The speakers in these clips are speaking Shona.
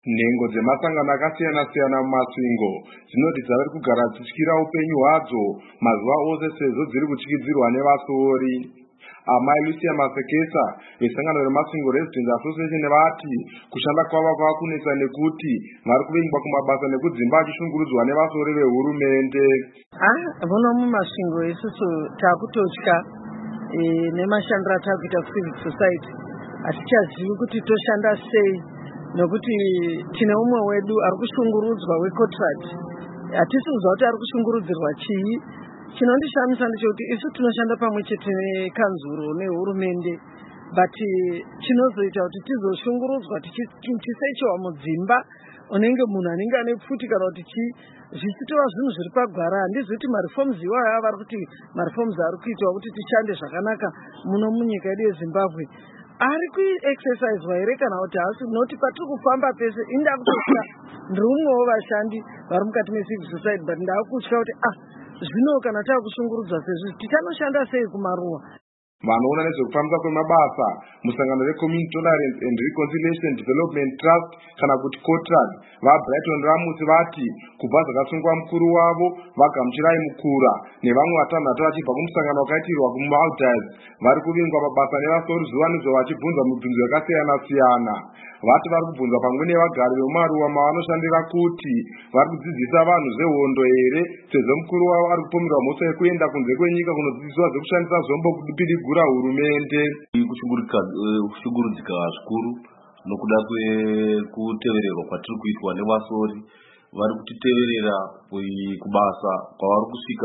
Nhengo dzemasangano akasiyana-siyana mumasvingo dzinoti dzave kugara dzityira upenyu hwadzo mazuva ose sezvo dziri kutyidzirwa nevasori. Amai Lucia Masekesa vesangano remasvingo Residents Association vati kushanda kwavo kwava kunetsa nekuti vari kuvingwa kumabasa nekudzimba achishungurudzwa nevasori vehurumende. Muno mumasvingo isusu takutotya nemashandiro atakuita civic society, hatichazivi kuti toshanda sei nokuti tine umwe wedu ari kushungurudzwa wecontract. Hatisi kuziva kuti ari kushungurudzirwa chii. Chinondishamisa ndechekuti isu tinoshanda pamwe chete nekanzuro nehurumende, but chinozoita kuti tizoshungurudzwa tichisechiwa mudzimba unenge munhu anenge ane pfuti kana kuti zvichitova zvinhu zviri pagwara. Handizi kuti marifoms iwayo vari kuti marifoms ari kuitwa kuti tishande zvakanaka muno munyika yedu yeZimbabwe ari kuexerciswa here kana kuti haasi. Noti patiri kufamba pese indakutotya ndiri umwewo vashandi vari mukati mecivic society, but ndakutya kuti zvino kana taakushungurudzwa sezvo tichanoshanda sei kumaruwa. Vanoona nezvekufambisa kwemabasa musangano reCommunity Tolerance and Reconciliation Development Trust kana kuti COTRAD vaBrighton Ramusi vati kubva zvakasungwa mukuru wavo vaGamuchirai Mukura nevamwe vatanhatu vachibva kumusangano wakaitirwa kuMaldives vari kuvingwa mabasa nevasori zuva nezuva vachibvunzwa mibvunzo yakasiyana-siyana. Vati vari kubvunzwa pamwe nevagari vemumaruwa mavanoshandira kuti vari kudzidzisa vanhu zvehondo here, sezvo mukuru wavo ari kupomerwa mhosva yekuenda kunze kwenyika kunodzidziswa zvekushandisa zvombo kupidigura hurumende. Kushungurudzika zvikuru nokuda kwekutevererwa kwatiri kuitwa nevasori. Vari kutiteverera kubasa kwavari kusvika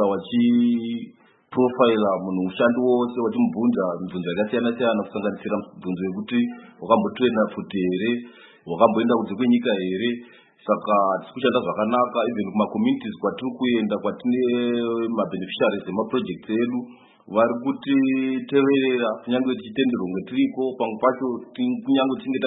vachiprofaila munhu mushandi wose vachimubvunza mibvunzo yakasiyana-siyana kusanganisira mibvunzo yekuti wakambotrena futi here, wakamboenda kunze kwenyika here. Saka tiri kushanda zvakanaka even kumacommunities kwatiri kuenda kwatine mabeneficiaries emaprojects edu vari kutiteverera kunyange tichitenderwa ngetiriko. Pamwe pacho kunyange tinge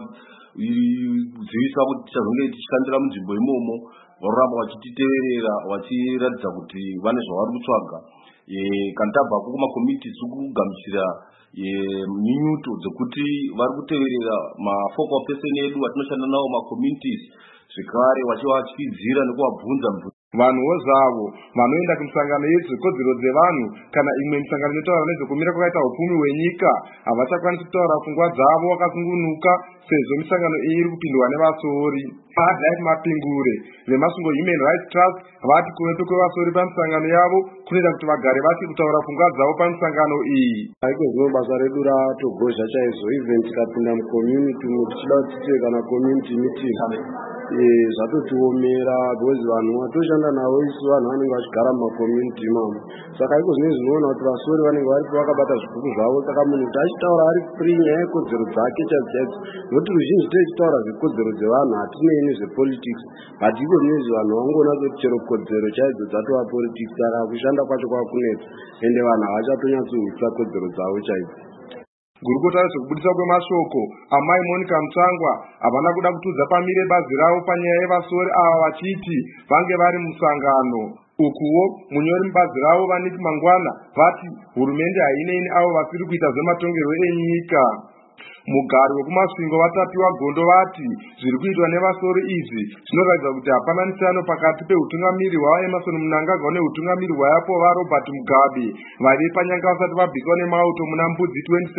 takavazivisa kuti tichazonge tichishandira munzvimbo imomo, varoramba vachititeverera vachiratidza kuti vane zvavari kutsvaga. Kana tabva kumacommunities kugamuchira nyunyuto dzekuti vari kuteverera mafocal person edu vatinoshanda navo macommunities, zvekare vachivatyidzira nekuvabvunza vanhuwo zvavo vanoenda kumisangano yezvekodzero dzevanhu kana imwe misangano inotaura nezvekumira kwakaita upfumi hwenyika havachakwanisi kutaura pfungwa dzavo vakasungunuka sezvo misangano iyi iri kupindwa nevasori. Adlife Mapingure vemasvingo Human Rights Trust vati kuvepo kwevasori pamisangano yavo kunoita kuti vagare vati kutaura pfungwa dzavo pamisangano iyi. Aikozvo basa redu ratogozha chaizvo, even tikapinda mucommunity tichida kuti kana community meeting zvatotiomera because vanhu vatoshanda navo isu vanhu vanenge vachigara mumacommunity imomo. Saka iko zvinenge zvinoona kuti vasori vanenge varipo vakabata zvibhuku zvavo, saka munhu kuti achitaura ari free nyaya yekodzero dzake chaidzo, nokuti ruzhinji tichitaura zvekodzero dzevanhu hatinei nezvepolitics, but iko zvinezvi vanhu vangoona kuti chero kodzero chaidzo dzatova politics. Saka kushanda kwacho kwakunetsa ende vanhu havachatonyatsohutsa kodzero dzavo chaidzo. Gurukota rezvekubudisa kwemashoko amai Monica Mutsvangwa havana kuda kutudza pamire bazi ravo panyaya yevasori ava vachiti vange vari musangano. Ukuwo munyori mubazi ravo Vaniki Mangwana vati hurumende haineini avo vasiri kuita zvematongerwo enyika. Mugari wekumasvingo vatapiwa gondo vati zviri kuitwa nevasori izvi zvinoratidza kuti hapana nisiyano pakati peutungamiri hwaEmerson Mnangagwa neutungamiri hwayapo vaRobert Mugabe vari panyanga vasati vabviswa nemauto muna Mbudzi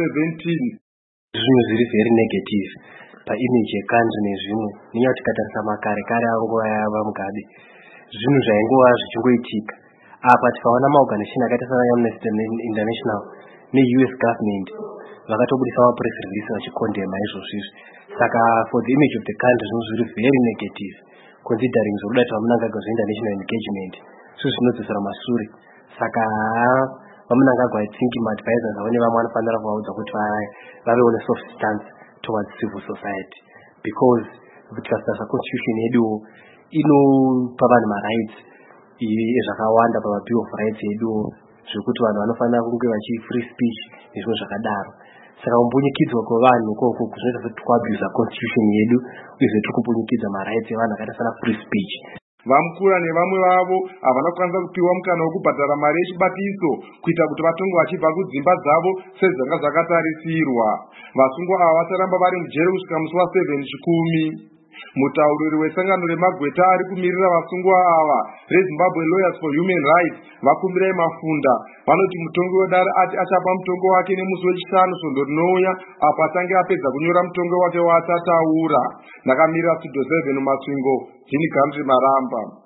2017. Zvinhu zviri very negative paimage yekandri nezvimwe, nenyaya kuti tikatarisa makare anguva yava Mugabe zvinhu zvaingova zvichingoitika. Apa tikaona maorganization akaita sana Amnesty International neUS government vakatobudisa mapress release vachikondema izvozvo. Saka for the image of the country zvinhu zviri very negative considering zvokuda kuti vaMnangagwa zveInternational engagement zvinodzosera mashure. Saka vaMnangagwa I think maadvisors avo nevamwe vanofanira kuvaudza kuti vavewo nesoft stance towards civil society, because tikasasa constitution yedu inopa vanhu marights zvakawanda pamabill of rights yedu zvekuti vanhu vanofanira kunge free speech nezvimwe zvakadaro. Saka kumbunyikidzwa kwevanhu ikoko zvinoita sekuti kuabuse constitution yedu uyezve tiri kumbunyikidza marights evanhu akaita sana free speech. Vamukura nevamwe vavo havana kukwanisa kupiwa mukana wekubhadhara mari yechibatiso kuita kuti vatonge vachibva kudzimba dzavo sezvanga zvakatarisirwa. Vasungwa ava vacharamba vari mujeri kusvika musi wa7 Chikumi. Mutauriri wesangano remagweta ari kumirira vasungwa ava reZimbabwe Lawyers for Human Rights Vakumbirai Mafunda vanoti mutongi wedare ati achapa mutongo wake nemusi wechishanu svondo rinouya apo achange apedza kunyora mutongo wake waachataura. Ndakamirira Studio 7 Masvingo, Jini Country Maramba.